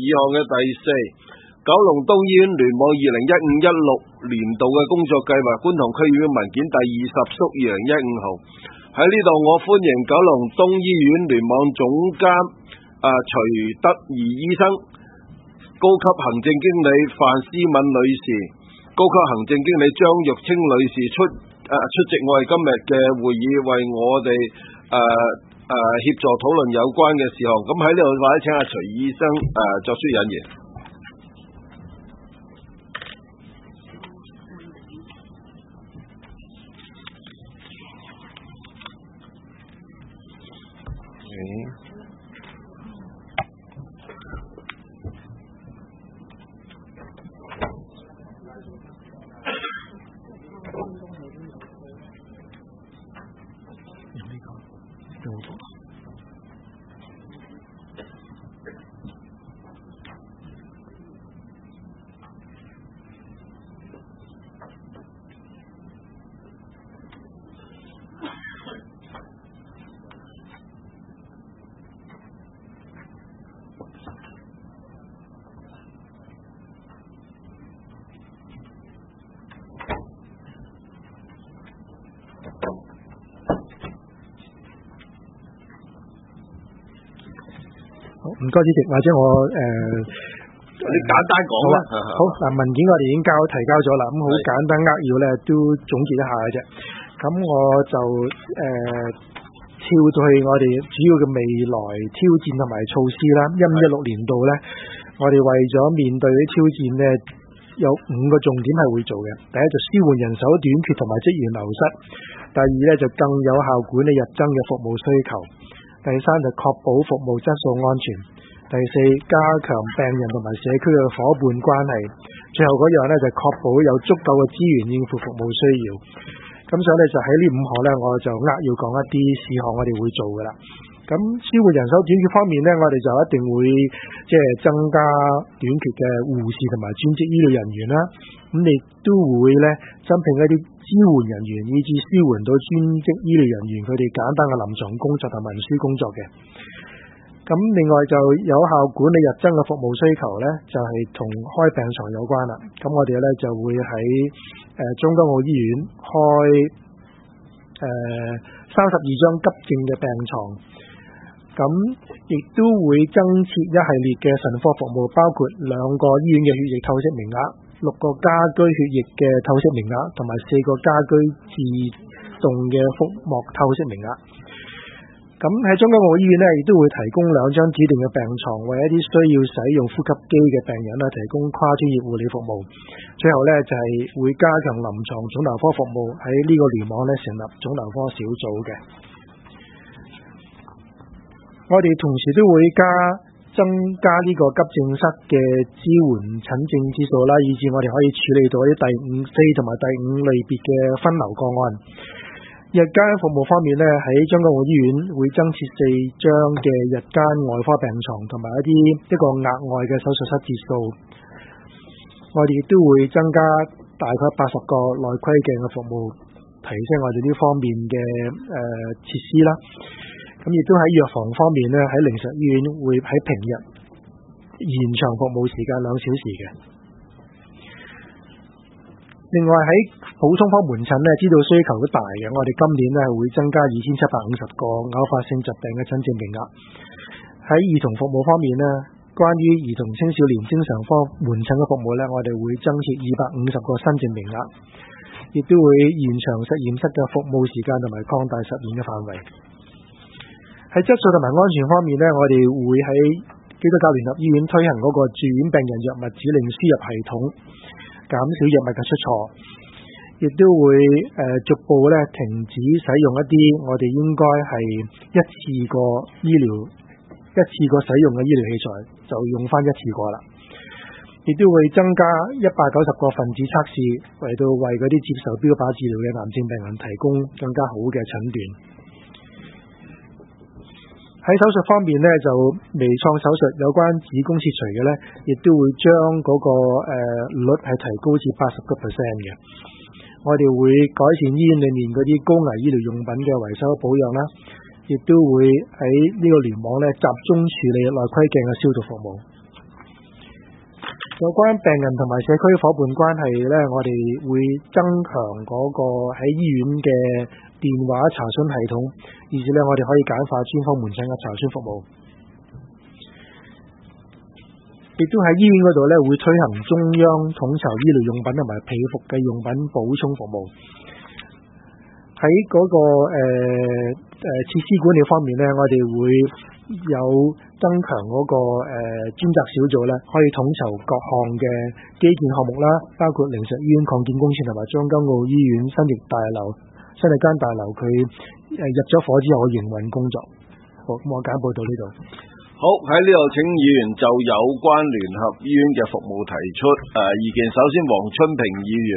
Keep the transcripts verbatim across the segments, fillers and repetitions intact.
項嘅第四，九龍東醫院聯網二零一五一六年度嘅工作計劃，觀塘區議院文件第二十縮二零一五號。喺呢度我歡迎九龍東醫院聯網總監啊徐德義醫生、高級行政經理范思敏女士、高級行政經理張玉清女士出啊出席我哋今日嘅會議，為我哋誒誒協助討論有關嘅事項。咁喺呢度或者請阿徐醫生誒、呃、作出引言。 唔該主席，或者我誒， 你、呃、簡單講啦。 好嗱，文件我哋已經交提交咗啦，咁好簡單扼要咧，都總結一下嘅啫。咁我就誒、呃、跳到去我哋主要嘅未來挑戰同埋措施啦。一五一六年度咧，我哋為咗面對啲挑戰咧，有五個重點係會做嘅。第一就舒緩人手短缺同埋職員流失；第二咧就更有效管理日增嘅服務需求。第三就確保服務質素安全，第四加強病人同埋社區嘅伙伴關係，最後嗰樣咧就確保有足夠嘅資源應付服務需要。咁所以咧就喺呢五項咧，我就扼要講一啲事項我哋會做噶啦。咁舒緩人手短缺方面咧，我哋就一定會即係增加短缺嘅護士同埋專職醫療人員啦。咁亦都會咧增聘一啲支援人員，以至舒緩到專職醫療人員佢哋簡單嘅臨床工作同文書工作嘅。咁另外就有效管理日增嘅服務需求咧，就係同開病床有關啦。咁我哋咧就會喺誒將軍澳醫院開誒三十二張急症嘅病床，咁亦都會增設一系列嘅神科服務，包括兩個醫院嘅血液透析名額、六個家居血液嘅透析名額，同埋四個家居自動嘅腹膜透析名額。咁喺將軍澳醫院呢，亦都會提供兩張指定嘅病床，為一啲需要使用呼吸機嘅病人呢提供跨專業護理服務。最後呢，就係會加強臨床腫瘤科服務，喺呢個聯網呢成立腫瘤科小組嘅。我哋同時都會加增加呢個急症室嘅支援診症指數啦，以至我哋可以處理到啲第五、四同埋第五類別嘅分流個案。日間服務方面呢，喺將軍澳醫院會增設四張嘅日間外科病床，同埋一啲一個額外嘅手術室節數。我哋亦都會增加大概八十個內窺鏡嘅服務，提升我哋呢方面嘅誒設施啦。咁亦都喺藥房方面呢，喺靈實醫院會喺平日延長服務時間兩小時嘅。另外喺普通科門診呢，知道需求都大嘅，我哋今年呢會增加二千七百五十個偶發性疾病嘅診症名額。喺兒童服務方面呢，關於兒童青少年精神科門診嘅服務呢，我哋會增設二百五十個新症名額，亦都會延長實驗室嘅服務時間同埋擴大實驗嘅範圍。喺質素同埋安全方面呢，我哋會喺基督教聯合醫院推行嗰個住院病人藥物指令輸入系統，減少藥物嘅出錯，亦都會誒、呃、逐步咧停止使用一啲我哋應該係一次過醫療一次過使用嘅醫療器材，就用翻一次過啦。亦都會增加一百九十個分子測試，嚟到為嗰啲接受標靶治療嘅癌症病人提供更加好嘅診斷。喺手術方面呢，就微創手術有關子宮切除嘅呢，亦都會將嗰、那個誒、呃、率係提高至八十個 percent 嘅。我哋會改善醫院裏面嗰啲高危醫療用品嘅維修保養啦，亦都會喺呢個聯網呢集中處理內窺鏡嘅消毒服務。 有關病人同埋社區伙伴關係咧，我哋會增強嗰個喺醫院嘅電話查詢系統，以至咧我哋可以簡化專科門診嘅查詢服務。亦都喺醫院嗰度咧會推行中央統籌醫療用品同埋被服嘅用品補充服務。喺嗰、那個誒誒設施管理方面咧，我哋會有增強嗰、那個誒、呃、專責小組咧，可以統籌各項嘅基建項目啦，包括靈實醫院擴建工程同埋將軍澳醫院新翼大樓、新翼間大樓佢誒入咗伙之後嘅營運工作。好，咁我簡報到呢度。 好，喺呢度請議員就有關聯合醫院嘅服務提出誒、呃、意見。首先，黃春平議員。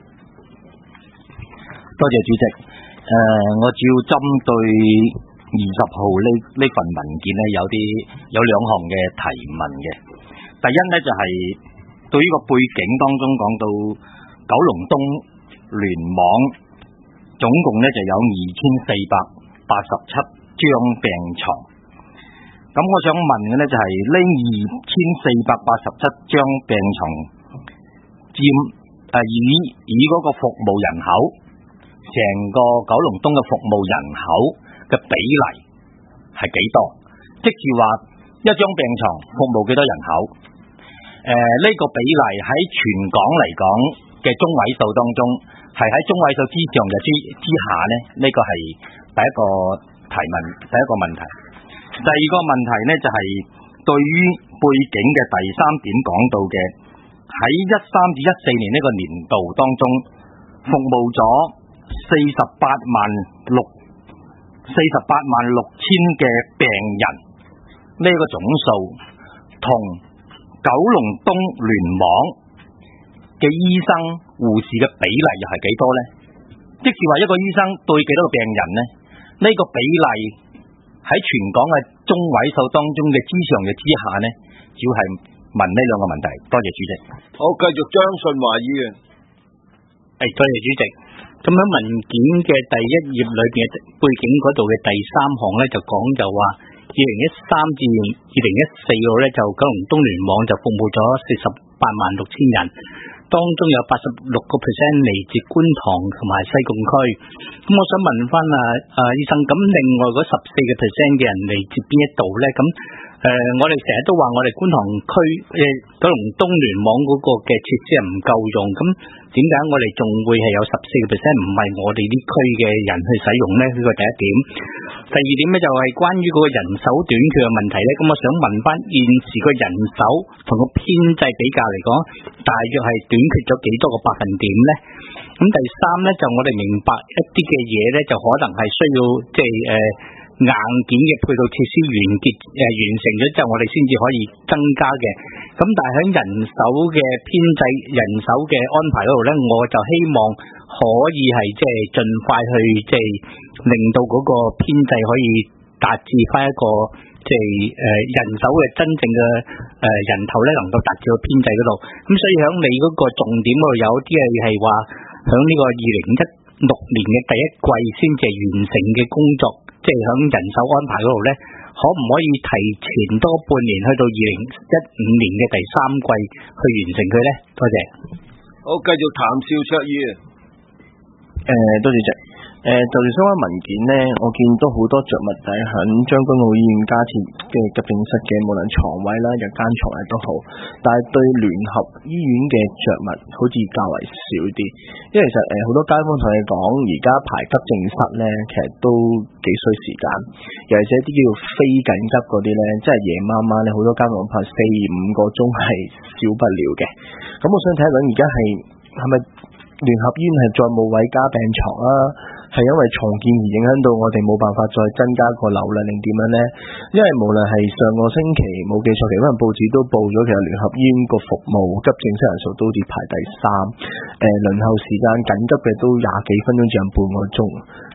多謝主席。誒、呃，我主要針對二十號呢呢份文件呢，有啲有兩項嘅提問嘅。第一呢，就係、是、對於個背景當中講到九龍東聯網總共呢就有二千四百八十七張病床。咁我想問嘅呢，就係呢二千四百八十七張病床佔誒以以嗰個服務人口，成個九龍東嘅服務人口嘅比例係幾多？即是話一張病床服務幾多人口？誒、呃，呢、這個比例喺全港嚟講嘅中位數當中，係喺中位數之上嘅之之下呢？呢、這個係第一個提問，第一個問題。第二個問題呢，就係、是、對於背景嘅第三點講到嘅，喺一三至一四年呢個年度當中服務咗四十八萬六四十八萬六千嘅病人，呢、這個總數同九龍東聯網嘅醫生護士嘅比例又係幾多呢？即是話一個醫生對幾多個病人呢？呢、這個比例喺全港嘅中位數當中嘅之上嘅之下呢，主要係問呢兩個問題。多謝主席。 好，繼續張順華議員。 誒，多謝主席。咁喺文件嘅第一頁裏邊嘅背景嗰度嘅第三項咧，就講就話二零一三至二零一四號咧，就九龍東聯網就服務咗四十八萬六千人，當中有八十六個 percent 嚟自觀塘同埋西貢區。咁我想問翻啊啊醫生，咁另外嗰十四個 percent 嘅人嚟自邊一度咧？咁誒、呃，我哋成日都話我哋觀塘區誒九龍東聯網嗰個嘅設施係唔夠用，咁點解我哋仲會係有十四個 percent 唔係我哋呢區嘅人去使用呢？呢個第一點。第二點咧就係關於嗰個人手短缺嘅問題咧，咁我想問翻現時個人手同個編制比較嚟講，大約係短缺咗幾多個百分點咧？咁第三咧就我哋明白一啲嘅嘢咧，就可能係需要即係誒。呃硬件嘅配套設施完結誒、呃、完成咗之後，我哋先至可以增加嘅。咁但係喺人手嘅編制、人手嘅安排嗰度咧，我就希望可以係即係盡快去即係令到嗰個編制可以達至翻一個即係誒人手嘅真正嘅誒人頭咧，能夠達至個編制嗰度。咁所以喺你嗰個重點嗰度有啲係係話喺呢個二零一六年嘅第一季先至完成嘅工作。即係響人手安排嗰度咧，可唔可以提前多半年去到二零一五年嘅第三季去完成佢咧？多謝。 好，繼續譚兆卓議員。 誒、呃，多謝謝。誒、呃，就住相關文件呢，我見到好多着物仔喺將軍澳醫院加設嘅急症室嘅，無論床位啦、日間床位都好，但係對聯合醫院嘅着物好似較為少啲。因為其實誒好、呃、多街坊同你講，而家排急症室呢，其實都幾需時間，尤其是一啲叫非緊急嗰啲呢，即係夜媽媽咧，好多街坊排四五個鐘係少不了嘅。咁我想睇下而家係係咪聯合醫院係再冇位加病床啊？係因為重建而影響到我哋冇辦法再增加個流量定點樣呢？因為無論係上個星期冇記錯，其實報紙都報咗，其實聯合醫院個服務急症室人數都跌排第三，誒、呃、輪候時間緊急嘅都廿幾分鐘至半個鐘。咁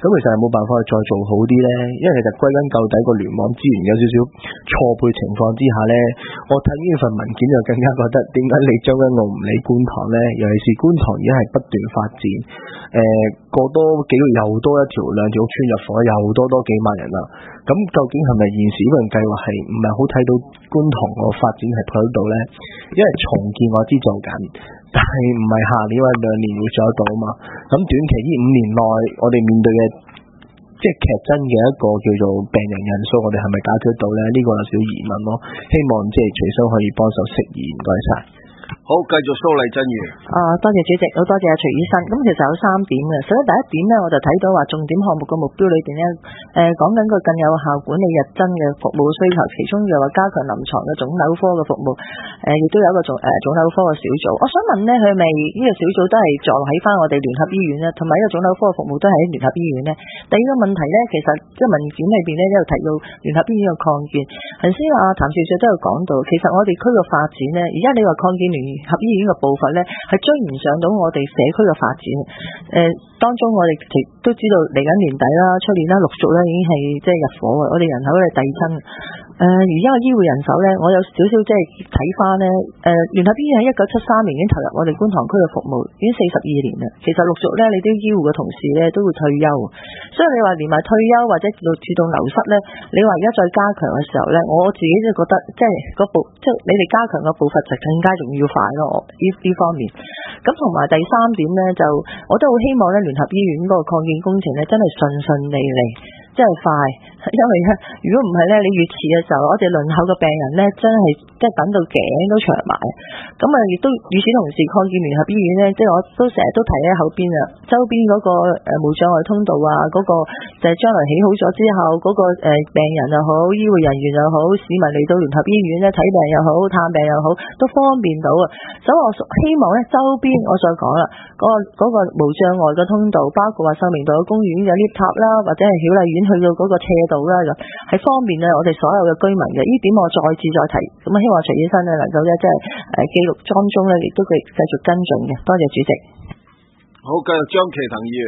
咁其實係冇辦法去再做好啲咧？因為其實歸根究底個聯網資源有少少錯配情況之下咧，我睇呢份文件就更加覺得點解你將軍澳唔理觀塘咧？尤其是觀塘而家係不斷發展，誒、呃、過多幾個月又多一條兩條屋村入伙，又多多幾萬人啦。咁究竟係咪現時呢個計劃係唔係好睇到觀塘個發展係配得到咧？因為重建我知做緊，但係唔係下年或者兩年會做得到啊嘛。咁短期呢五年內我哋面對嘅即係劇真嘅一個叫做病人人數，我哋係咪解決得到咧？呢、這個有少少疑問咯。希望即係隨身可以幫手釋疑，唔該晒。 好，繼續蘇麗珍議員。 啊，多謝主席，好多謝阿徐醫生。咁其實有三點嘅。首先第一點呢，我就睇到話重點項目嘅目標裏邊呢，誒講緊個更有效管理日增嘅服務需求，其中又話加強臨床嘅腫瘤科嘅服務，誒、呃、亦都有一個腫誒腫瘤科嘅小組。我想問呢，佢係咪呢個小組都係坐喺翻我哋聯合醫院呢？同埋呢個腫瘤科嘅服務都係喺聯合醫院呢？第二個問題呢，其實即係文件裏邊呢，都有提到聯合醫院嘅擴建。頭先阿譚少少都有講到，其實我哋區嘅發展呢，而家你話擴建聯合醫院嘅步伐呢，係追唔上到我哋社區嘅發展。誒、呃，當中我哋都知道嚟緊年底啦、出年啦，陸續咧已經係即係入伙嘅，我哋人口咧遞增。誒、呃，而家嘅醫護人手咧，我有少少即係睇翻咧，誒、呃，聯合醫院喺一九七三年已經投入我哋觀塘區嘅服務，已經四十二年啦。其實陸續咧，你啲醫護嘅同事咧都會退休，所以你話連埋退休或者自動流失咧，你話而家再加強嘅時候咧，我自己就覺得即係嗰步，即係你哋加強嘅步伐就更加仲要快咯。呢呢方面，咁同埋第三點咧，就我都好希望咧，聯合醫院嗰個擴建工程咧，真係順順利利。真係快，因為咧，如果唔係咧，你越遲嘅時候，我哋輪候嘅病人咧，真係即係等到頸都長埋。咁啊，亦都與此同時，擴建聯合醫院咧，即係我都成日都提喺後邊啊，周邊嗰個誒無障礙通道啊，嗰、那個就係將來起好咗之後，嗰、那個誒病人又好，醫護人員又好，市民嚟到聯合醫院咧睇病又好，探病又好，都方便到啊。所以我希望咧，周邊我再講啦，嗰、那個嗰、那個無障礙嘅通道，包括話秀明道嘅公園有 lift 塔啦，或者係曉麗苑去到嗰個斜道啦，係方便咧我哋所有嘅居民嘅。呢點我再次再提，咁啊希望徐醫生咧能夠咧即係誒記錄當中咧，亦都繼繼續跟進嘅。多謝主席。 好，繼續張其騰議員。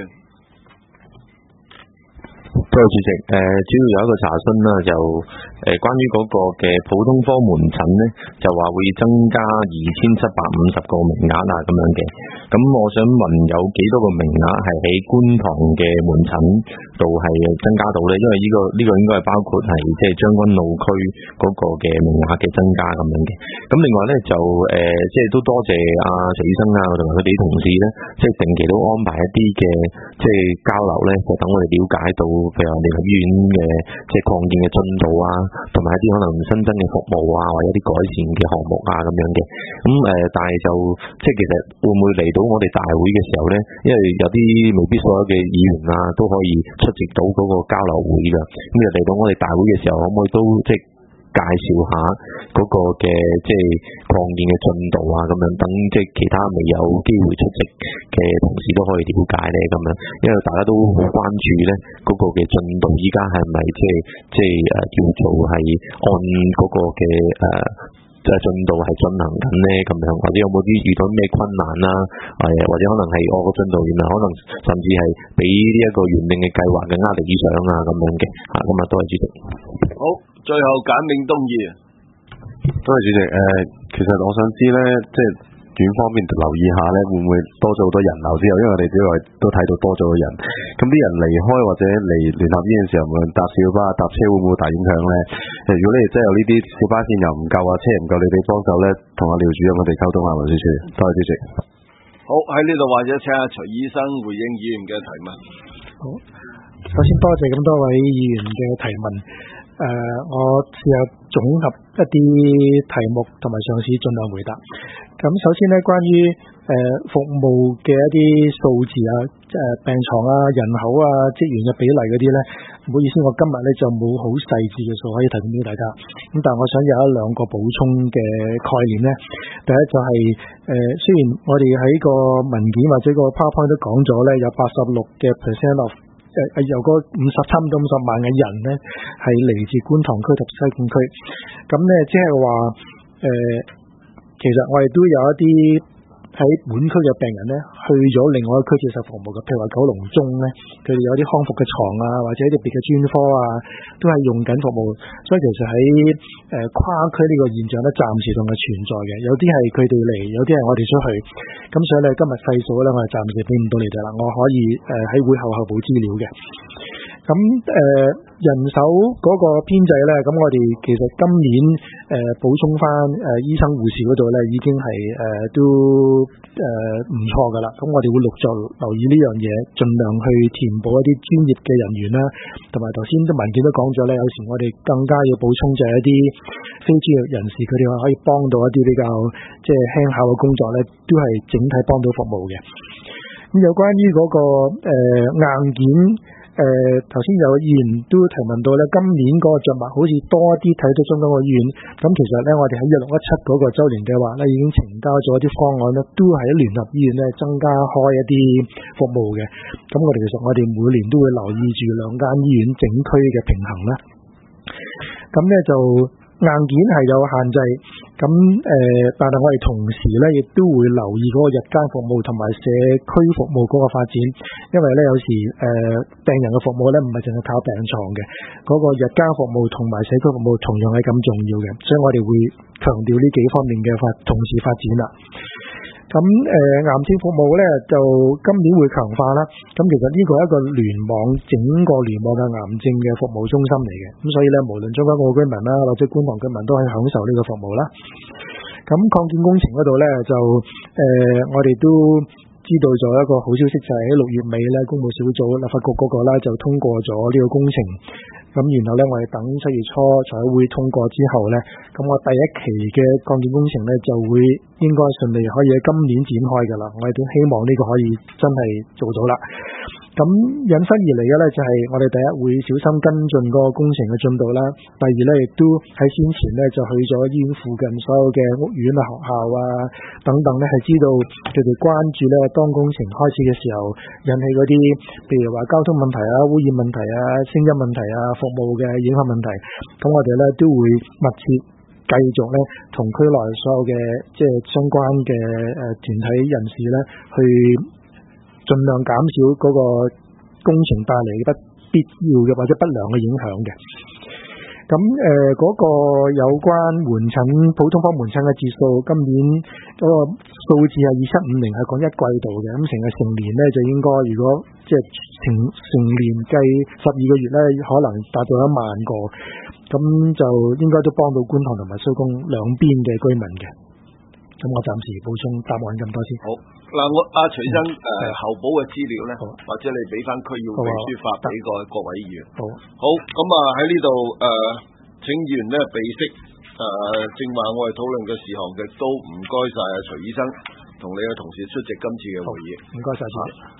多謝主席，誒、呃，主要有一個查詢啦，就誒、呃、關於嗰個嘅普通科門診呢，就話會增加二千七百五十個名額啊，咁樣嘅。咁我想問有幾多個名額係喺觀塘嘅門診度係增加到呢？因為呢、這個呢、這個應該係包括係即係將軍澳區嗰個嘅名額嘅增加咁樣嘅。咁另外呢，就誒、呃、即係都多謝阿、啊、徐醫生啊，同埋佢哋啲同事呢，即係定期都安排一啲嘅即係交流呢，就等我哋了解到。譬如話聯合醫院嘅即係擴建嘅進度啊，同埋一啲可能新增嘅服務啊，或者一啲改善嘅項目啊咁樣嘅。咁誒、呃，但係就即係其實會唔會嚟到我哋大會嘅時候咧？因為有啲未必所有嘅議員啊都可以出席到嗰個交流會㗎。咁就嚟到我哋大會嘅時候，可唔可以都即係介紹下嗰個嘅即係擴建嘅進度啊，咁樣等即係其他未有機會出席嘅同事都可以了解咧，咁樣，因為大家都好關注咧嗰個嘅進度，依家係咪即係即係誒叫做係按嗰個嘅誒即係進度係進行緊咧，咁樣，或者有冇啲遇到咩困難啦？誒，或者可能係我個進度原來可能甚至係比呢一個原定嘅計劃更加理想啊，咁樣嘅嚇，咁啊，多謝主席。 好，最後簡明東議員。 多謝主席。誒、呃，其實我想知咧，即係院方面留意下咧，會唔會多咗好多人流之後，因為我哋之外都睇到多咗個人，咁啲人離開或者嚟聯合醫院嘅時候，無論搭小巴、搭車會唔會大影響咧？誒，如果你哋真係有呢啲小巴線又唔夠啊，車唔夠，你哋幫手咧，同阿廖主任我哋溝通下，黃主席。多謝主席。 好，喺呢度或者請阿徐醫生回應議員嘅提問。 好，首先多謝咁多位議員嘅提問。誒、呃，我試下總合一啲題目同埋嘗試盡量回答。咁首先咧，關於誒、呃、服務嘅一啲數字啊、誒、呃、病床啊、人口啊、職員嘅比例嗰啲咧，唔好意思，我今日咧就冇好細緻嘅數可以提供俾大家。咁但係我想有一兩個補充嘅概念咧。第一就係、是、誒、呃，雖然我哋喺個文件或者個 PowerPoint 都講咗咧，有八十六嘅 percent of。誒誒，由嗰五十差唔多五十萬嘅人咧，係嚟自觀塘區同西貢區。咁咧，即係話誒，其實我哋都有一啲喺本區嘅病人咧去咗另外一個區接受服務嘅，譬如話九龍中咧，佢哋有啲康復嘅床啊，或者一啲別嘅專科啊，都係用緊服務。所以其實喺誒、呃、跨區呢個現象咧，暫時仲係存在嘅。有啲係佢哋嚟，有啲係我哋出去。咁所以咧，今日細數咧，我哋暫時俾唔到你哋啦。我可以誒喺、呃、會後後補資料嘅。咁誒、呃、人手嗰個編制咧，咁我哋其實今年誒、呃、補充翻誒、呃、醫生護士嗰度咧，已經係誒、呃、都誒唔錯噶啦。咁我哋會陸續留意呢樣嘢，盡量去填補一啲專業嘅人員啦，同埋頭先啲文件都講咗咧，有時我哋更加要補充就係一啲非專業人士，佢哋可以幫到一啲比較即係輕巧嘅工作咧，都係整體幫到服務嘅。咁有關於嗰、那個誒、呃、硬件。誒頭先有議員都提問到咧，今年嗰個著墨好似多啲睇到中間個醫院，咁其實咧我哋喺一六一七嗰個週年計劃咧已經呈交咗一啲方案咧，都喺聯合醫院咧增加開一啲服務嘅。咁我哋其實我哋每年都會留意住兩間醫院整區嘅平衡啦。咁咧就硬件係有限制，咁誒、呃，但係我哋同時咧，亦都會留意嗰個日間服務同埋社區服務嗰個發展，因為咧有時誒、呃、病人嘅服務咧唔係淨係靠病床嘅，嗰、那個日間服務同埋社區服務同樣係咁重要嘅，所以我哋會強調呢幾方面嘅發同時發展啦。咁誒、呃、癌症服務咧就今年會強化啦。咁其實呢個係一個聯網，整個聯網嘅癌症嘅服務中心嚟嘅。咁所以咧，無論將軍澳居民啦，或者觀塘居民都可以享受呢個服務啦。咁擴建工程嗰度咧就誒、呃，我哋都知道咗一個好消息，就係喺六月尾咧，工務小組立法局嗰個啦就通過咗呢個工程。咁然後咧，我哋等七月初財委會通過之後咧，咁我第一期嘅擴建工程咧就會應該順利可以喺今年展開㗎啦。我哋都希望呢個可以真係做到啦。咁引申而嚟嘅咧就係我哋第一會小心跟進嗰個工程嘅進度啦。第二咧亦都喺先前咧就去咗醫院附近所有嘅屋苑啊、學校啊等等咧，係知道佢哋關注咧當工程開始嘅時候引起嗰啲，譬如話交通問題啊、污染問題啊、聲音問題啊、服務嘅影響問題。咁我哋咧都會密切繼續咧同區內所有嘅即係相關嘅誒團體人士咧去盡量減少嗰個工程帶嚟不必要嘅或者不良嘅影響嘅。咁誒嗰個有關門診普通科門診嘅節數，今年嗰個數字係二七五零，係講一季度嘅。咁成個成年咧就應該，如果即係成成年計十二個月咧，可能達到一萬個。咁就應該都幫到觀塘同埋蘇公兩邊嘅居民嘅。咁我暫時補充答案咁多先。 好，嗱我阿徐生誒、呃、後補嘅資料咧，或者你俾翻區議會秘書發俾個各位議員。好，好咁啊喺呢度誒請議員咧備悉誒正話我哋討論嘅事項嘅，都唔該晒阿徐醫生同你嘅同事出席今次嘅會議。唔該晒。